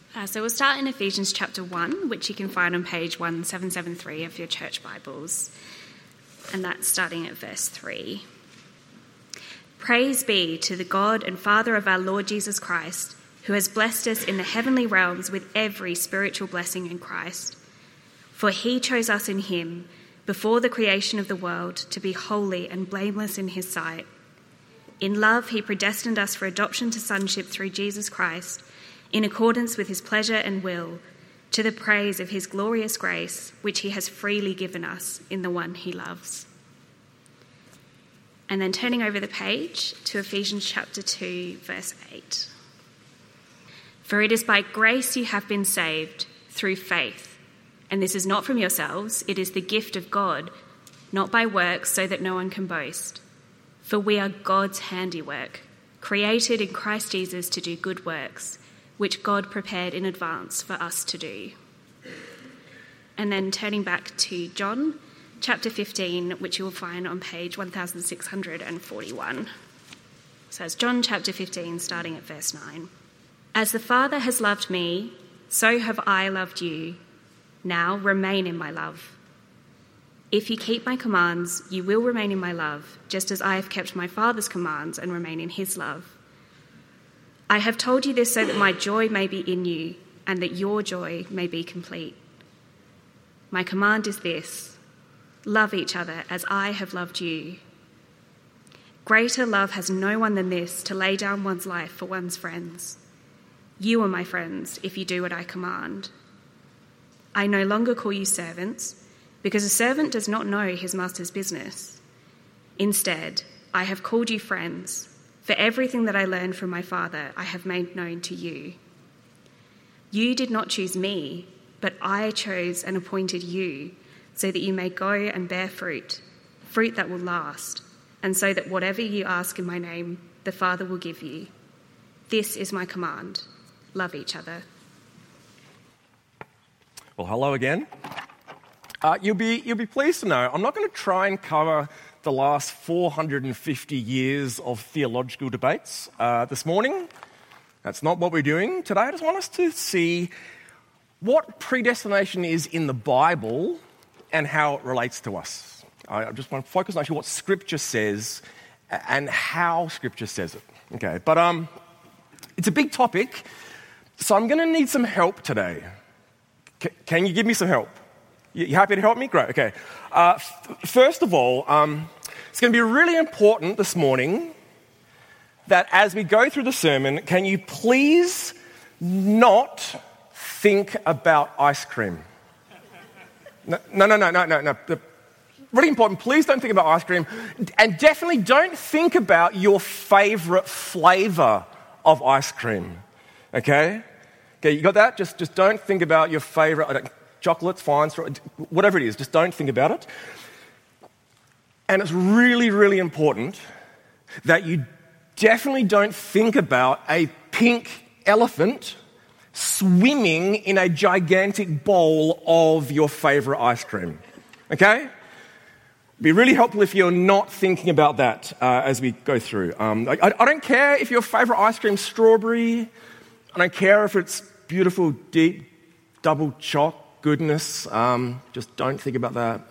So we'll start in Ephesians chapter 1, which you can find on page 1773 of your church Bibles. And that's starting at verse 3. Praise be to the God and Father of our Lord Jesus Christ, who has blessed us in the heavenly realms with every spiritual blessing in Christ. For he chose us in him before the creation of the world to be holy and blameless in his sight. In love he predestined us for adoption to sonship through Jesus Christ, in accordance with his pleasure and will, to the praise of his glorious grace, which he has freely given us in the one he loves. And then turning over the page to Ephesians chapter 2, verse 8. For it is by grace you have been saved, through faith. And this is not from yourselves, it is the gift of God, not by works, so that no one can boast. For we are God's handiwork, created in Christ Jesus to do good works, which God prepared in advance for us to do. And then turning back to John, chapter 15, which you will find on page 1641. So it's John chapter 15, starting at verse 9. As the Father has loved me, so have I loved you. Now remain in my love. If you keep my commands, you will remain in my love, just as I have kept my Father's commands and remain in his love. I have told you this so that my joy may be in you and that your joy may be complete. My command is this: love each other as I have loved you. Greater love has no one than this, to lay down one's life for one's friends. You are my friends if you do what I command. I no longer call you servants, because a servant does not know his master's business. Instead, I have called you friends. For everything that I learned from my Father, I have made known to you. You did not choose me, but I chose and appointed you, so that you may go and bear fruit, fruit that will last, and so that whatever you ask in my name, the Father will give you. This is my command: love each other. Well, hello again. You'll be pleased to know I'm not going to try and cover the last 450 years of theological debates this morning. That's not what we're doing today. I just want us to see what predestination is in the Bible and how it relates to us. I just want to focus on actually what Scripture says and how Scripture says it. Okay, but it's a big topic, so I'm going to need some help today. Can you give me some help? You happy to help me? Great, okay. First of all, it's going to be really important this morning that as we go through the sermon, can you please not think about ice cream? No. Really important, please don't think about ice cream. And definitely don't think about your favourite flavour of ice cream, okay? Okay, you got that? Just don't think about your favourite... Chocolate's fine, whatever it is, just don't think about it. And it's really, really important that you definitely don't think about a pink elephant swimming in a gigantic bowl of your favourite ice cream. Okay? It'd be really helpful if you're not thinking about that as we go through. I don't care if your favourite ice cream's strawberry. I don't care if it's beautiful, deep, double choc goodness. Just don't think about that.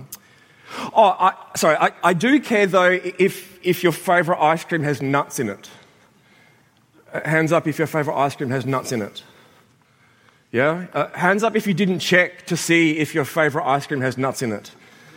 I do care though if your favourite ice cream has nuts in it. Hands up if your favourite ice cream has nuts in it. Yeah? Hands up if you didn't check to see if your favourite ice cream has nuts in it.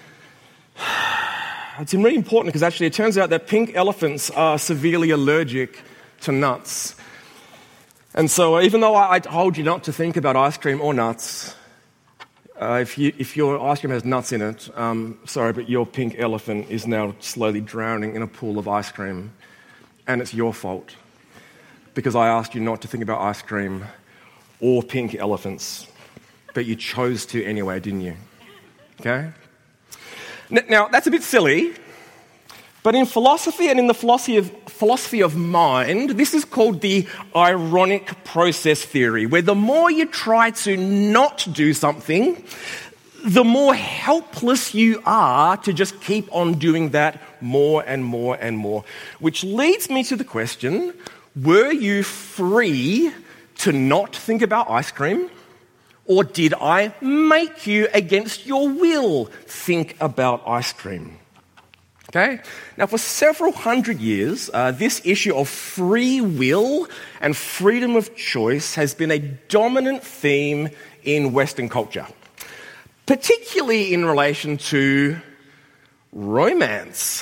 It's really important because actually it turns out that pink elephants are severely allergic to nuts. And so even though I told you not to think about ice cream or nuts, if your ice cream has nuts in it, sorry, but your pink elephant is now slowly drowning in a pool of ice cream. And it's your fault. Because I asked you not to think about ice cream or pink elephants. But you chose to anyway, didn't you? Okay? Now, that's a bit silly. But in philosophy and in the philosophy of mind, this is called the ironic process theory, where the more you try to not do something, the more helpless you are to just keep on doing that more and more and more. Which leads me to the question, were you free to not think about ice cream? Or did I make you, against your will, think about ice cream? Okay? Now, for several hundred years, this issue of free will and freedom of choice has been a dominant theme in Western culture, particularly in relation to romance,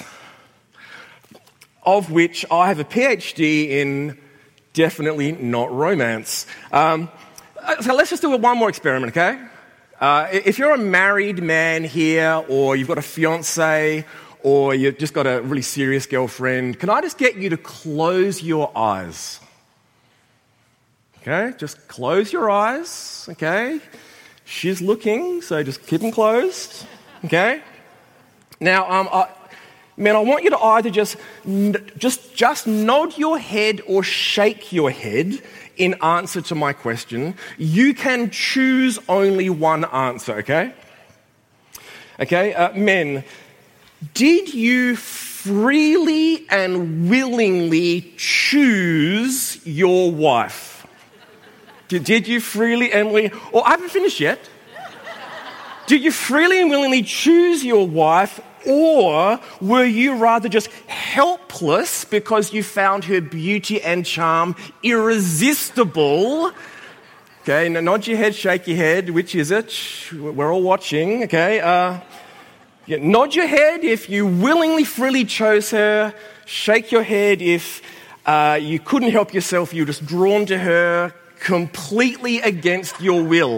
of which I have a PhD in definitely not romance. So let's just do one more experiment, okay? If you're a married man here, or you've got a fiancé, or you've just got a really serious girlfriend, can I just get you to close your eyes? Okay, just close your eyes, okay? She's looking, so just keep them closed, okay? Now, I want you to either just nod your head or shake your head in answer to my question. You can choose only one answer, okay? Okay, men, did you freely and willingly choose your wife? Did you freely and willingly, or I haven't finished yet. Did you freely and willingly choose your wife, or were you rather just helpless because you found her beauty and charm irresistible? Okay, now nod your head, shake your head. Which is it? We're all watching, okay? Nod your head if you willingly, freely chose her. Shake your head if you couldn't help yourself, you were just drawn to her completely against your will.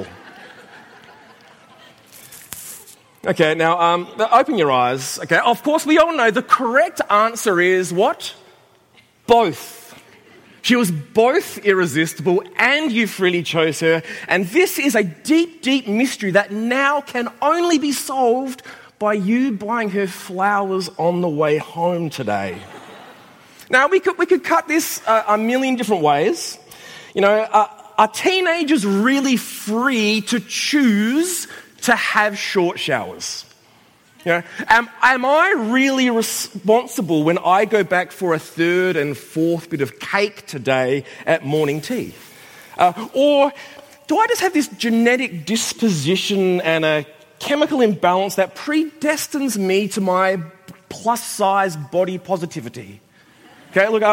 Okay, now open your eyes. Okay, of course we all know the correct answer is what? Both. She was both irresistible and you freely chose her. And this is a deep, deep mystery that now can only be solved by you buying her flowers on the way home today. Now, we could cut this a million different ways. You know, are teenagers really free to choose to have short showers? You know, am I really responsible when I go back for a third and fourth bit of cake today at morning tea? Or do I just have this genetic disposition and a chemical imbalance that predestines me to my plus-size body positivity? Okay, look,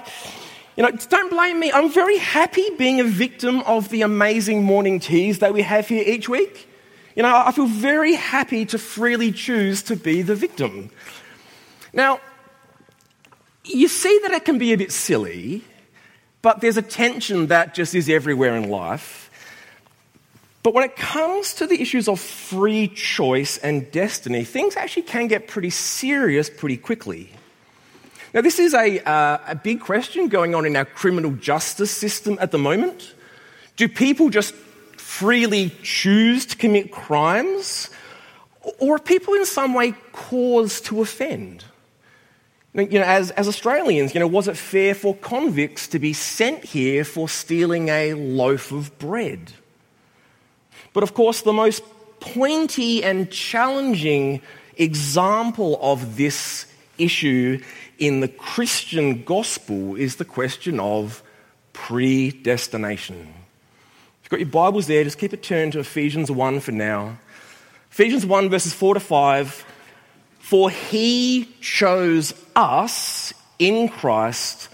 don't blame me. I'm very happy being a victim of the amazing morning teas that we have here each week. You know, I feel very happy to freely choose to be the victim. Now, you see that it can be a bit silly, but there's a tension that just is everywhere in life. But when it comes to the issues of free choice and destiny, things actually can get pretty serious pretty quickly. Now, this is a big question going on in our criminal justice system at the moment. Do people just freely choose to commit crimes? Or are people in some way caused to offend? You know, as Australians, was it fair for convicts to be sent here for stealing a loaf of bread? But of course, the most pointy and challenging example of this issue in the Christian gospel is the question of predestination. If you've got your Bibles there, just keep it turned to Ephesians 1 for now. Ephesians 1 verses 4 to 5. For he chose us in Christ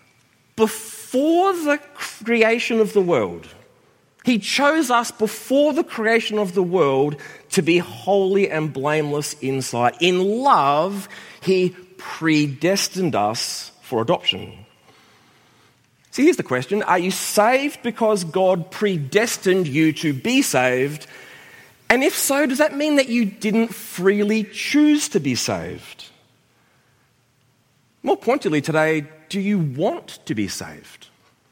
before the creation of the world. He chose us before the creation of the world to be holy and blameless in sight. In love, he predestined us for adoption. So here's the question. Are you saved because God predestined you to be saved? And if so, does that mean that you didn't freely choose to be saved? More pointedly today, do you want to be saved?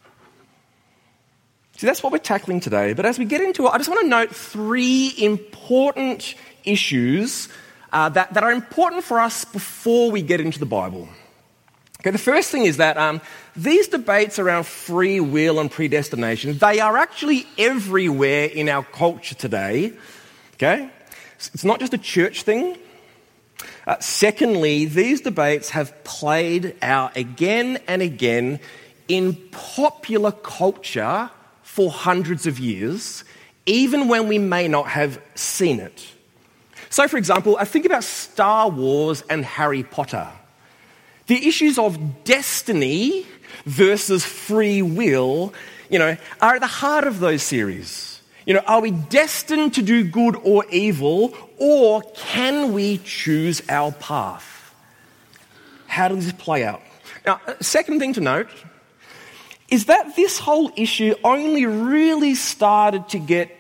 See, that's what we're tackling today. But as we get into it, I just want to note three important issues that are important for us before we get into the Bible. Okay, the first thing is that these debates around free will and predestination, they are actually everywhere in our culture today. Okay? It's not just a church thing. Secondly, these debates have played out again and again in popular culture for hundreds of years, even when we may not have seen it. So, for example, I think about Star Wars and Harry Potter. The issues of destiny versus free will, are at the heart of those series. Are we destined to do good or evil, or can we choose our path? How does this play out? Now, second thing to note is that this whole issue only really started to get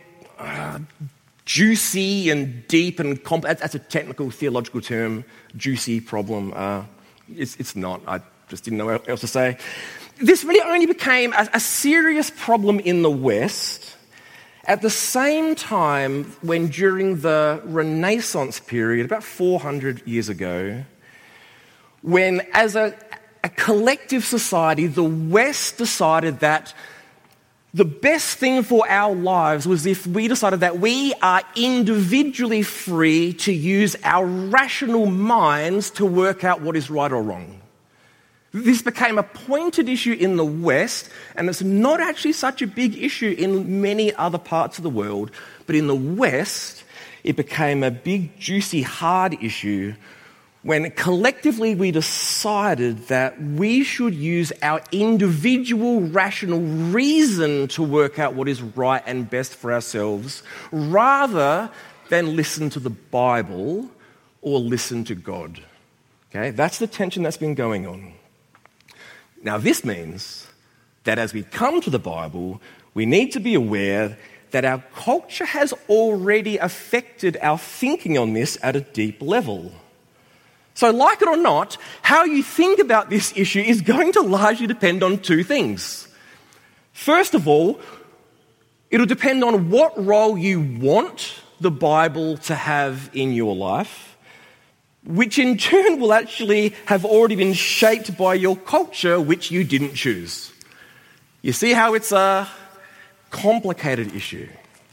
juicy and deep and complex. That's a technical theological term, juicy problem. It's not. I just didn't know what else to say. This really only became a serious problem in the West at the same time when, during the Renaissance period, about 400 years ago, when as a collective society, the West decided that the best thing for our lives was if we decided that we are individually free to use our rational minds to work out what is right or wrong. This became a pointed issue in the West, and it's not actually such a big issue in many other parts of the world, but in the West, it became a big, juicy, hard issue when collectively we decided that we should use our individual rational reason to work out what is right and best for ourselves, rather than listen to the Bible or listen to God. Okay, that's the tension that's been going on. Now, this means that as we come to the Bible, we need to be aware that our culture has already affected our thinking on this at a deep level. So, like it or not, how you think about this issue is going to largely depend on two things. First of all, it'll depend on what role you want the Bible to have in your life, which in turn will actually have already been shaped by your culture, which you didn't choose. You see how it's a complicated issue?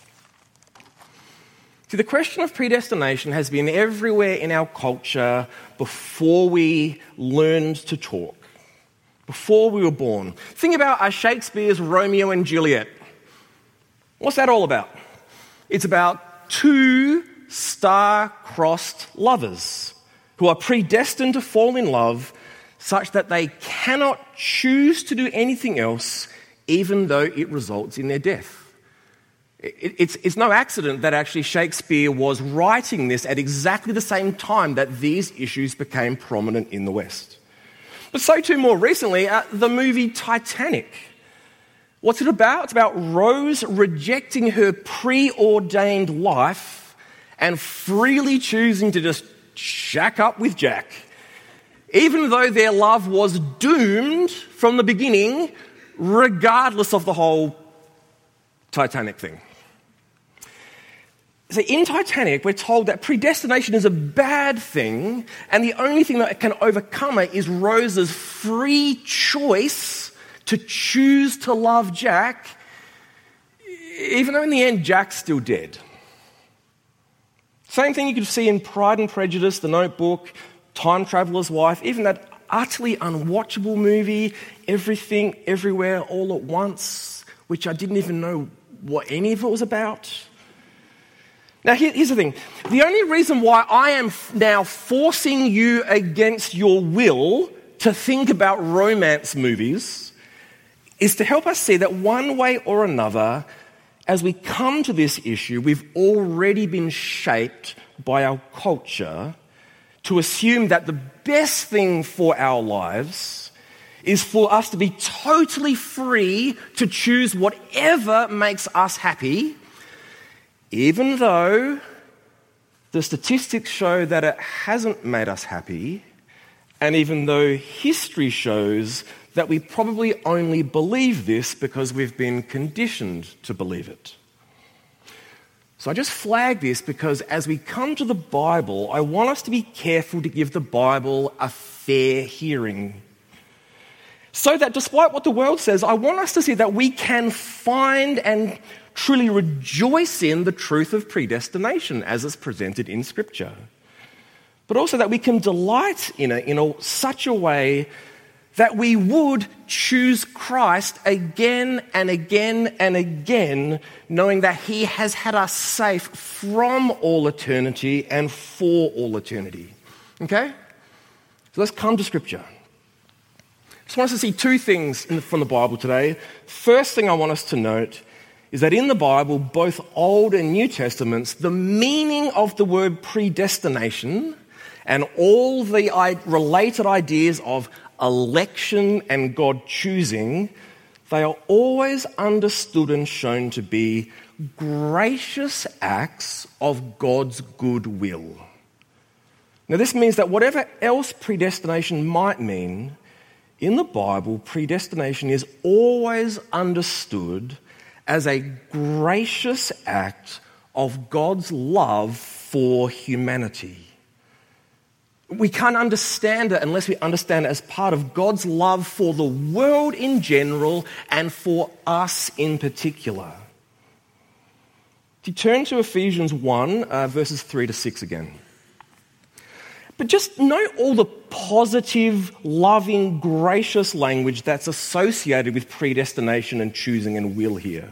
See, the question of predestination has been everywhere in our culture before we learned to talk, before we were born. Think about Shakespeare's Romeo and Juliet. What's that all about? It's about two star-crossed lovers who are predestined to fall in love such that they cannot choose to do anything else, even though it results in their death. It's no accident that actually Shakespeare was writing this at exactly the same time that these issues became prominent in the West. But so too more recently, the movie Titanic. What's it about? It's about Rose rejecting her preordained life and freely choosing to just shack up with Jack, even though their love was doomed from the beginning, regardless of the whole Titanic thing. So in Titanic, we're told that predestination is a bad thing, and the only thing that can overcome it is Rose's free choice to choose to love Jack, even though in the end Jack's still dead. Same thing you could see in Pride and Prejudice, The Notebook, Time Traveler's Wife, even that utterly unwatchable movie, Everything, Everywhere, All at Once, which I didn't even know what any of it was about. Now, here's the thing. The only reason why I am now forcing you against your will to think about romance movies is to help us see that one way or another, as we come to this issue, we've already been shaped by our culture to assume that the best thing for our lives is for us to be totally free to choose whatever makes us happy, even though the statistics show that it hasn't made us happy, and even though history shows that we probably only believe this because we've been conditioned to believe it. So I just flag this because as we come to the Bible, I want us to be careful to give the Bible a fair hearing. So that despite what the world says, I want us to see that we can find and truly rejoice in the truth of predestination as it's presented in Scripture. But also that we can delight in it in such a way that we would choose Christ again and again and again, knowing that he has had us safe from all eternity and for all eternity. Okay? So let's come to Scripture. I just want us to see two things from the Bible today. First thing I want us to note is that in the Bible, both Old and New Testaments, the meaning of the word predestination and all the related ideas of election and God choosing, they are always understood and shown to be gracious acts of God's good will. Now, this means that whatever else predestination might mean, in the Bible, predestination is always understood as a gracious act of God's love for humanity. We can't understand it unless we understand it as part of God's love for the world in general and for us in particular. If you turn to Ephesians 1, verses 3 to 6 again. But just note all the positive, loving, gracious language that's associated with predestination and choosing and will here.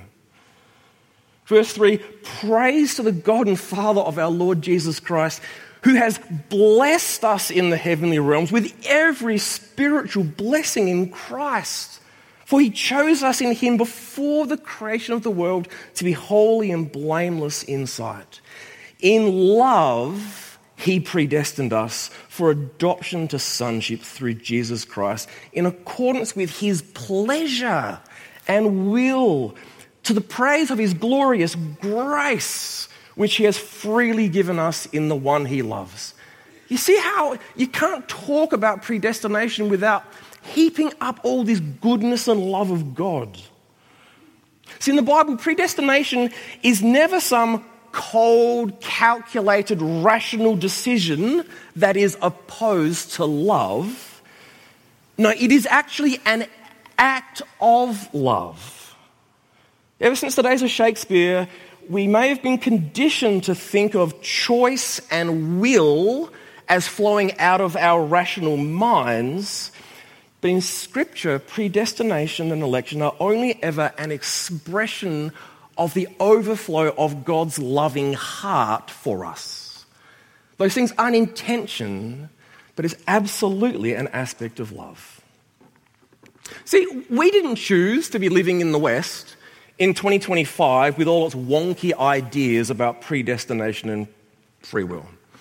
Verse 3, praise to the God and Father of our Lord Jesus Christ, who has blessed us in the heavenly realms with every spiritual blessing in Christ. For he chose us in him before the creation of the world to be holy and blameless in sight. In love, he predestined us for adoption to sonship through Jesus Christ in accordance with his pleasure and will, to the praise of his glorious grace, which he has freely given us in the one he loves. You see how you can't talk about predestination without heaping up all this goodness and love of God. See, in the Bible, predestination is never some cold, calculated, rational decision that is opposed to love. No, it is actually an act of love. Ever since the days of Shakespeare, we may have been conditioned to think of choice and will as flowing out of our rational minds, but in Scripture, predestination and election are only ever an expression of the overflow of God's loving heart for us. Those things aren't intention, but it's absolutely an aspect of love. See, we didn't choose to be living in the West in 2025 with all its wonky ideas about predestination and free will.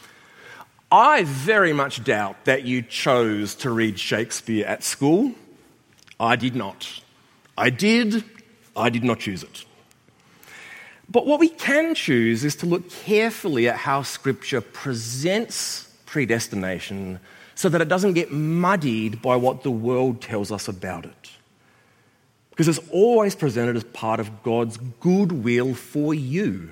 I very much doubt that you chose to read Shakespeare at school. I did not. I did not choose it. But what we can choose is to look carefully at how Scripture presents predestination so that it doesn't get muddied by what the world tells us about it. Because it's always presented as part of God's good will for you.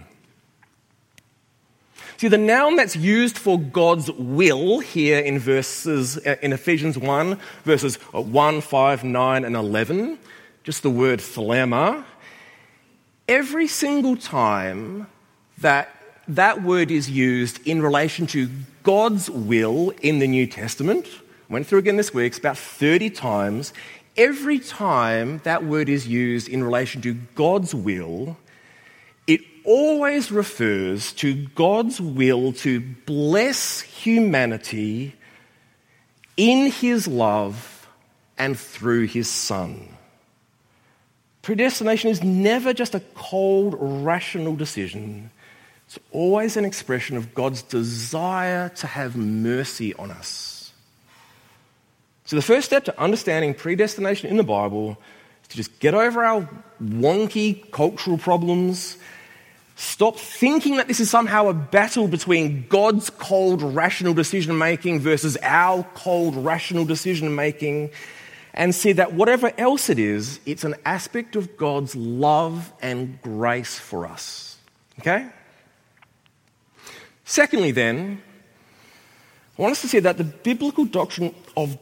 See, the noun that's used for God's will here in Ephesians 1, verses 1, 5, 9, and 11, just the word thelema, every single time that word is used in relation to God's will in the New Testament, went through again this week, it's about 30 times. Every time that word is used in relation to God's will, it always refers to God's will to bless humanity in his love and through his Son. Predestination is never just a cold, rational decision. It's always an expression of God's desire to have mercy on us. So the first step to understanding predestination in the Bible is to just get over our wonky cultural problems, stop thinking that this is somehow a battle between God's cold, rational decision-making versus our cold, rational decision-making, and see that whatever else it is, it's an aspect of God's love and grace for us. Okay? Secondly, then, I want us to see that the biblical doctrine of...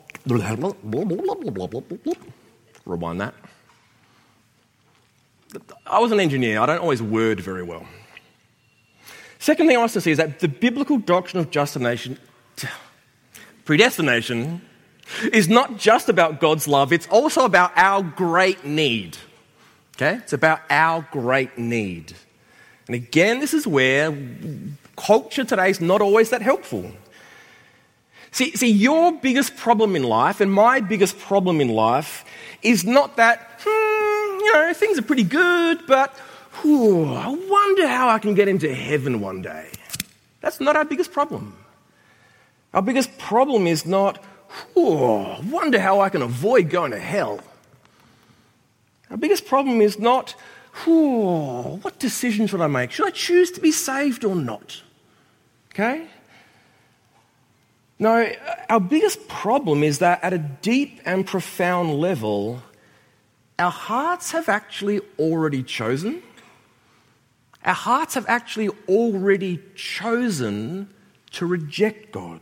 Rewind that. I was an engineer. I don't always word very well. Second thing I want us to see is that the biblical doctrine of predestination is not just about God's love, it's also about our great need. Okay? It's about our great need. And again, this is where culture today is not always that helpful. See, your biggest problem in life and my biggest problem in life is not that, things are pretty good, but I wonder how I can get into heaven one day. That's not our biggest problem. Our biggest problem is not, I wonder how I can avoid going to hell. Our biggest problem is not, what decision should I make? Should I choose to be saved or not? Okay? No, our biggest problem is that at a deep and profound level, our hearts have actually already chosen. Our hearts have actually already chosen to reject God.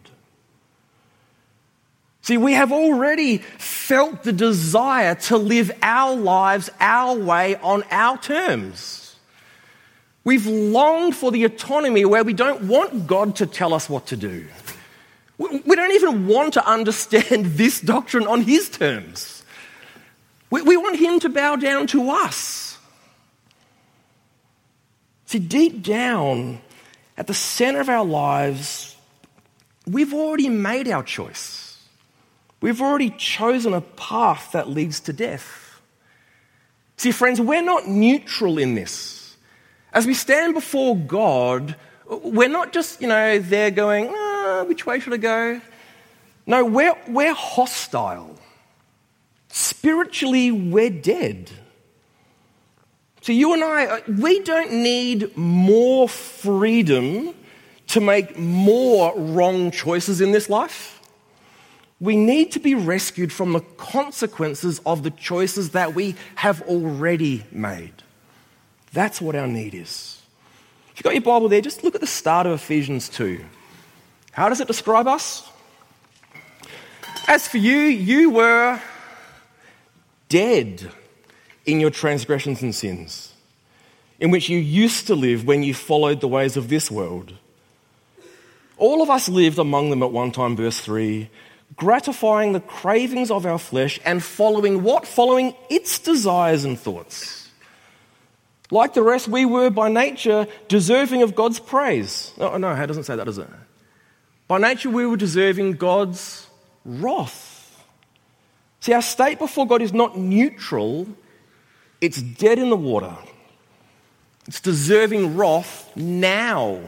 See, we have already felt the desire to live our lives our way on our terms. We've longed for the autonomy where we don't want God to tell us what to do. We don't even want to understand this doctrine on his terms. We want him to bow down to us. See, deep down, at the center of our lives, we've already made our choice. We've already chosen a path that leads to death. See, friends, we're not neutral in this. As we stand before God, we're not just, there going, which way should I go? No, we're hostile. Spiritually, we're dead. So you and I, we don't need more freedom to make more wrong choices in this life. We need to be rescued from the consequences of the choices that we have already made. That's what our need is. If you've got your Bible there, just look at the start of Ephesians 2. How does it describe us? As for you, you were dead in your transgressions and sins, in which you used to live when you followed the ways of this world. All of us lived among them at one time, verse 3, gratifying the cravings of our flesh and following what? Following its desires and thoughts. Like the rest, we were by nature deserving of God's praise. Oh, no, it doesn't say that, does it? By nature, we were deserving God's wrath. See, our state before God is not neutral. It's dead in the water. It's deserving wrath now,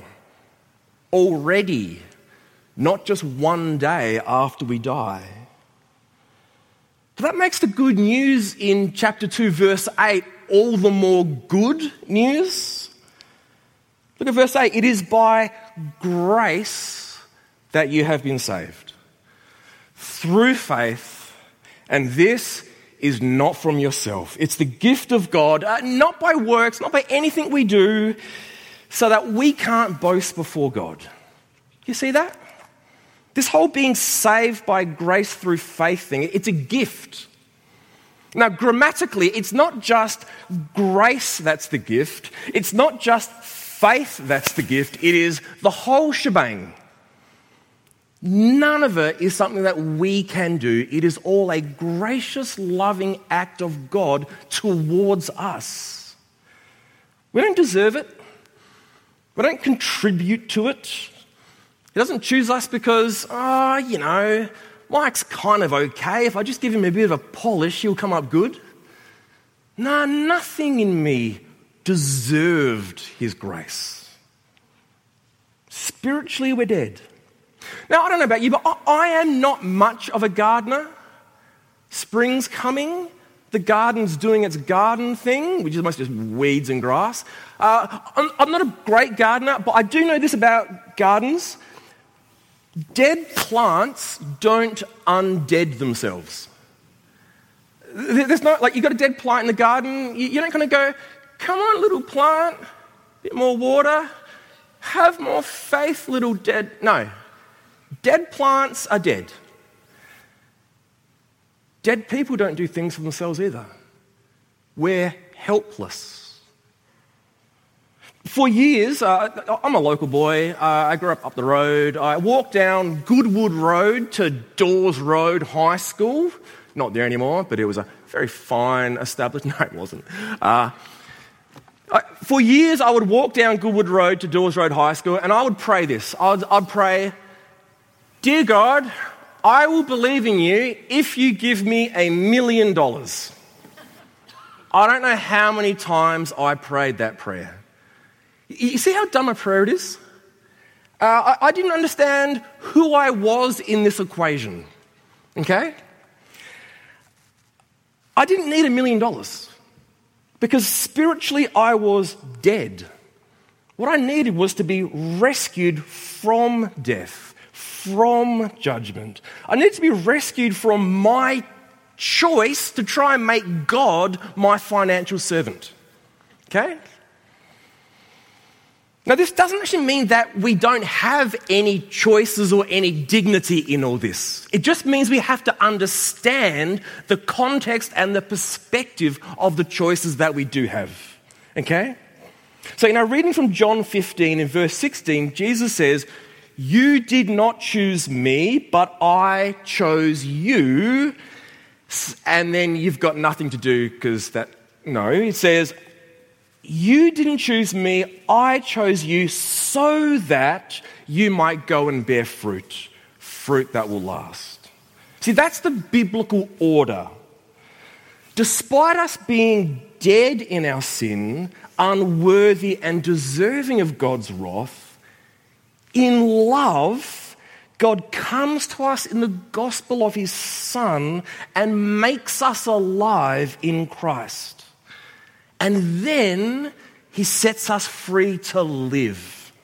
already, not just one day after we die. But that makes the good news in chapter 2, verse 8, all the more good news. Look at verse 8. It is by grace that you have been saved, through faith, and this is not from yourself. It's the gift of God, not by works, not by anything we do, so that we can't boast before God. You see that? This whole being saved by grace through faith thing, it's a gift. Now, grammatically, it's not just grace that's the gift. It's not just faith that's the gift. It is the whole shebang. None of it is something that we can do. It is all a gracious, loving act of God towards us. We don't deserve it. We don't contribute to it. He doesn't choose us because, Mike's kind of okay. If I just give him a bit of a polish, he'll come up good. No, nothing in me deserved his grace. Spiritually, we're dead. Now, I don't know about you, but I am not much of a gardener. Spring's coming. The garden's doing its garden thing, which is mostly just weeds and grass. I'm not a great gardener, but I do know this about gardens. Dead plants don't undead themselves. There's no, you've got a dead plant in the garden, you don't kind of go, come on, little plant, a bit more water, have more faith, little dead. No. Dead plants are dead. Dead people don't do things for themselves either. We're helpless. For years, I'm a local boy. I grew up the road. I walked down Goodwood Road to Dawes Road High School. Not there anymore, but it was a very fine establishment. No, it wasn't. For years, I would walk down Goodwood Road to Dawes Road High School, and I would pray this. I'd pray, "Dear God, I will believe in you if you give me $1 million. I don't know how many times I prayed that prayer. You see how dumb a prayer it is? I didn't understand who I was in this equation, okay? I didn't need $1 million because spiritually I was dead. What I needed was to be rescued from death, from judgment. I needed to be rescued from my choice to try and make God my financial servant, okay? Now, this doesn't actually mean that we don't have any choices or any dignity in all this. It just means we have to understand the context and the perspective of the choices that we do have. Okay? So, reading from John 15 in verse 16, Jesus says, "You did not choose me, but I chose you." And then you've got nothing to do because it says, "You didn't choose me, I chose you so that you might go and bear fruit that will last." See, that's the biblical order. Despite us being dead in our sin, unworthy and deserving of God's wrath, in love, God comes to us in the gospel of his Son and makes us alive in Christ. And then he sets us free to live.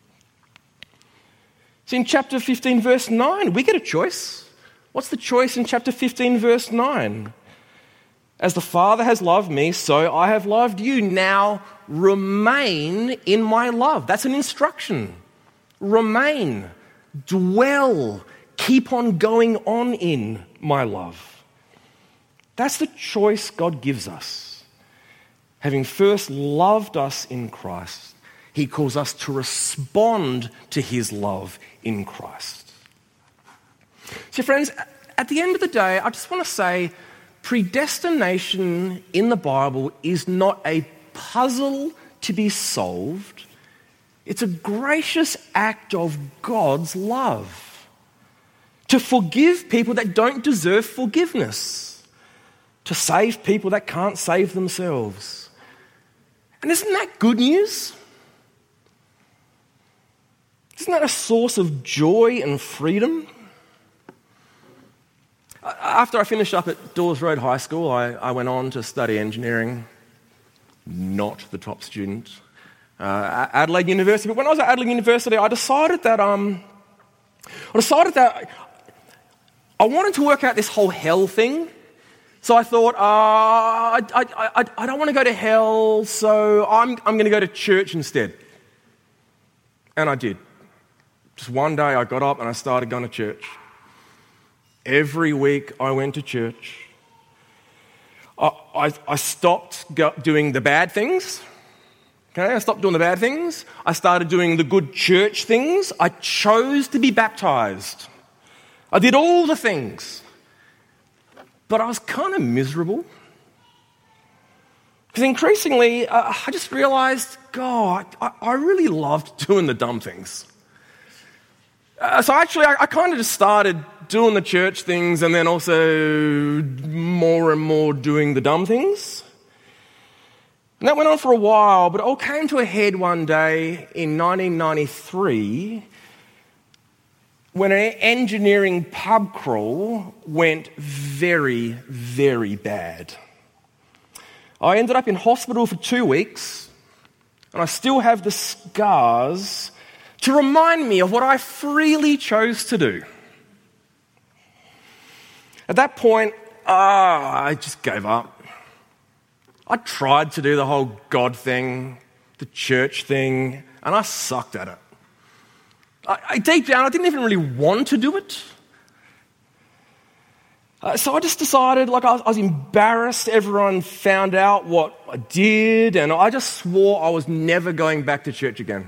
So in chapter 15, verse 9, we get a choice. What's the choice in chapter 15, verse 9? "As the Father has loved me, so I have loved you. Now remain in my love." That's an instruction. Remain, dwell, keep on going on in my love. That's the choice God gives us. Having first loved us in Christ, he calls us to respond to his love in Christ. So friends, at the end of the day, I just want to say predestination in the Bible is not a puzzle to be solved. It's a gracious act of God's love to forgive people that don't deserve forgiveness, to save people that can't save themselves. And isn't that good news? Isn't that a source of joy and freedom? After I finished up at Dawes Road High School, I went on to study engineering. Not the top student at Adelaide University. But when I was at Adelaide University, I decided that I wanted to work out this whole hell thing. So I thought, I don't want to go to hell, so I'm going to go to church instead. And I did. Just one day I got up and I started going to church. Every week I went to church. I stopped doing the bad things. Okay, I stopped doing the bad things. I started doing the good church things. I chose to be baptized. I did all the things. But I was kind of miserable. Because increasingly, I just realized, God, I really loved doing the dumb things. So actually, I kind of just started doing the church things and then also more and more doing the dumb things. And that went on for a while, but it all came to a head one day in 1993 when an engineering pub crawl went very, very bad. I ended up in hospital for 2 weeks, and I still have the scars to remind me of what I freely chose to do. At that point, I just gave up. I tried to do the whole God thing, the church thing, and I sucked at it. Deep down, I didn't even really want to do it. So I just decided, I was embarrassed. Everyone found out what I did, and I just swore I was never going back to church again.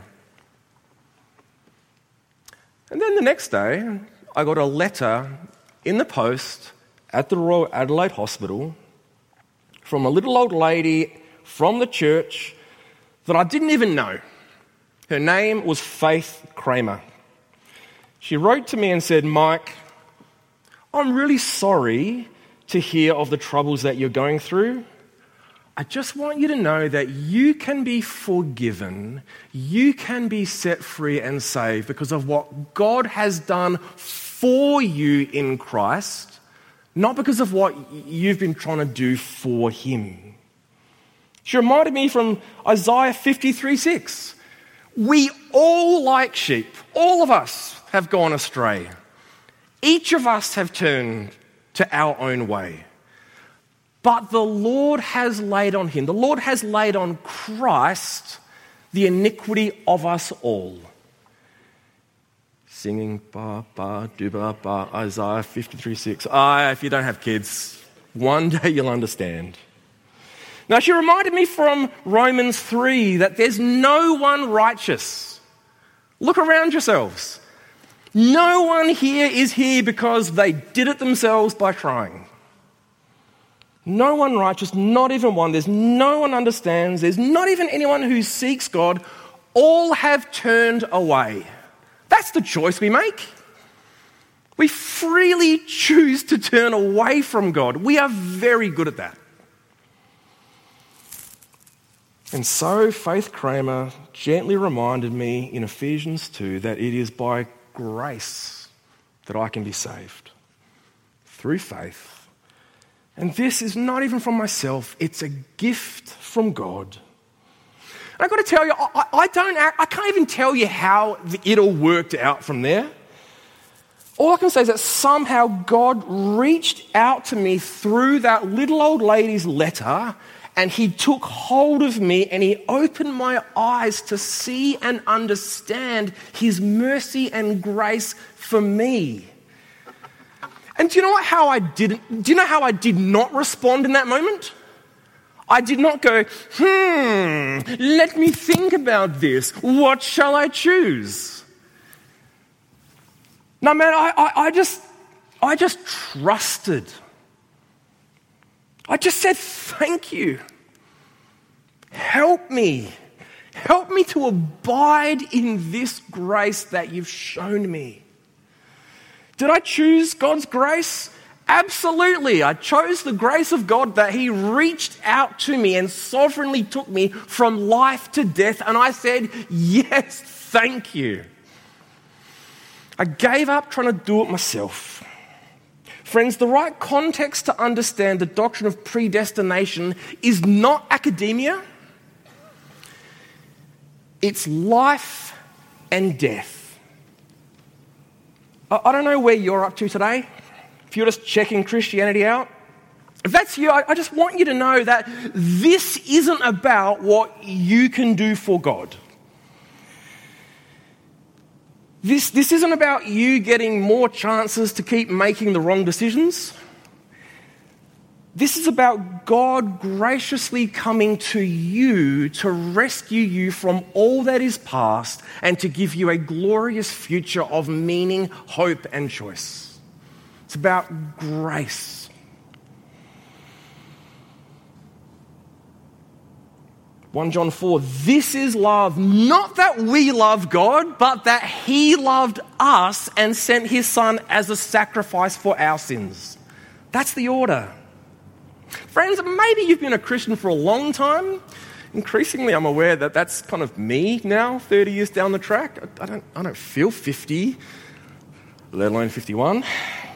And then the next day, I got a letter in the post at the Royal Adelaide Hospital from a little old lady from the church that I didn't even know. Her name was Faith Kramer. She wrote to me and said, "Mike, I'm really sorry to hear of the troubles that you're going through. I just want you to know that you can be forgiven, you can be set free and saved because of what God has done for you in Christ, not because of what you've been trying to do for Him." She reminded me from Isaiah 53:6. We all, like sheep, all of us have gone astray. Each of us have turned to our own way. But the Lord has laid on Him, the Lord has laid on Christ the iniquity of us all. Singing, ba, ba, do, ba, ba, Isaiah 53:6. If you don't have kids, one day you'll understand. Now, she reminded me from Romans 3 that there's no one righteous. Look around yourselves. No one here is here because they did it themselves by trying. No one righteous, not even one. There's no one understands. There's not even anyone who seeks God. All have turned away. That's the choice we make. We freely choose to turn away from God. We are very good at that. And so Faith Kramer gently reminded me in Ephesians 2 that it is by grace that I can be saved through faith. And this is not even from myself, it's a gift from God. And I've got to tell you, I can't even tell you how it all worked out from there. All I can say is that somehow God reached out to me through that little old lady's letter, and He took hold of me and He opened my eyes to see and understand His mercy and grace for me. And do you know how I did not respond in that moment? I did not go, let me think about this. What shall I choose? No, man, I just trusted. I just said, thank you. Help me. Help me to abide in this grace that you've shown me. Did I choose God's grace? Absolutely. I chose the grace of God that He reached out to me and sovereignly took me from life to death. And I said, yes, thank you. I gave up trying to do it myself. Friends, the right context to understand the doctrine of predestination is not academia. It's life and death. I don't know where you're up to today. If you're just checking Christianity out, if that's you, I just want you to know that this isn't about what you can do for God. This isn't about you getting more chances to keep making the wrong decisions. This is about God graciously coming to you to rescue you from all that is past and to give you a glorious future of meaning, hope, and choice. It's about grace. (1 John 4), this is love, not that we love God, but that He loved us and sent His Son as a sacrifice for our sins. That's the order. Friends, maybe you've been a Christian for a long time. Increasingly, I'm aware that that's kind of me now, 30 years down the track. I don't feel 50, let alone 51.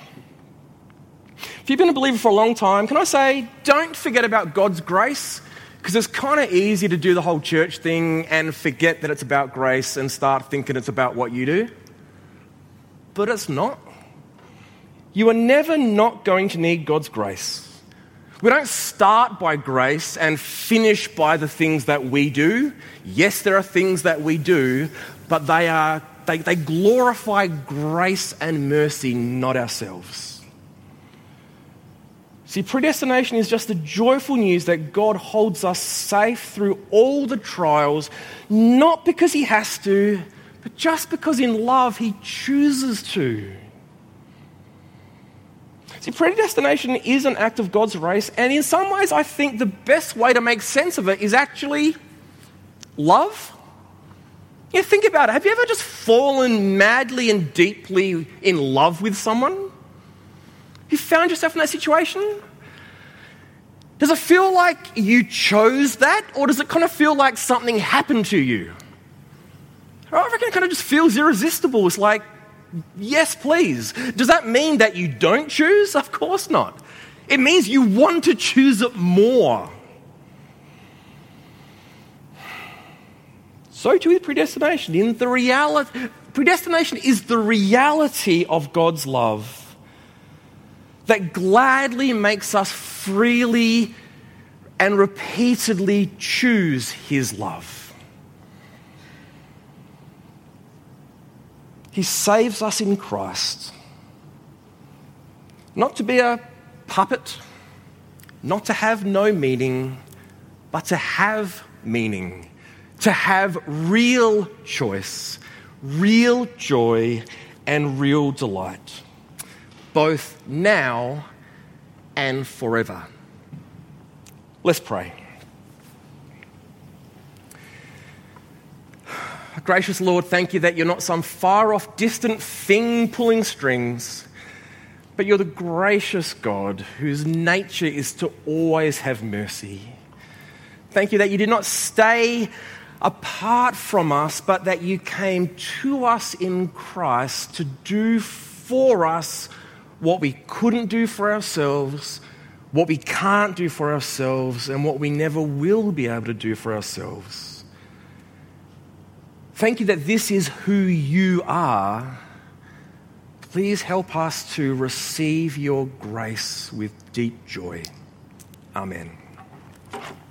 If you've been a believer for a long time, can I say, don't forget about God's grace, because it's kind of easy to do the whole church thing and forget that it's about grace and start thinking it's about what you do. But it's not. You are never not going to need God's grace. We don't start by grace and finish by the things that we do. Yes, there are things that we do, but they glorify grace and mercy, not ourselves. See, predestination is just the joyful news that God holds us safe through all the trials, not because he has to, but just because in love he chooses to. See, predestination is an act of God's grace, and in some ways I think the best way to make sense of it is actually love. Yeah, think about it. Have you ever just fallen madly and deeply in love with someone? You found yourself in that situation? Does it feel like you chose that, or does it kind of feel like something happened to you? I reckon it kind of just feels irresistible. It's like, yes, please. Does that mean that you don't choose? Of course not. It means you want to choose it more. So too with predestination. Predestination is the reality of God's love that gladly makes us freely and repeatedly choose his love. He saves us in Christ, not to be a puppet, not to have no meaning, but to have meaning, to have real choice, real joy, and real delight, both now and forever. Let's pray. Gracious Lord, thank you that you're not some far-off, distant thing pulling strings, but you're the gracious God whose nature is to always have mercy. Thank you that you did not stay apart from us, but that you came to us in Christ to do for us what we couldn't do for ourselves, what we can't do for ourselves, and what we never will be able to do for ourselves. Thank you that this is who you are. Please help us to receive your grace with deep joy. Amen.